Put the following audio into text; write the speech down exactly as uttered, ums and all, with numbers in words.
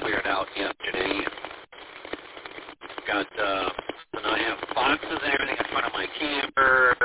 cleared out yesterday. Got, uh, and I have boxes and everything in front of my camper.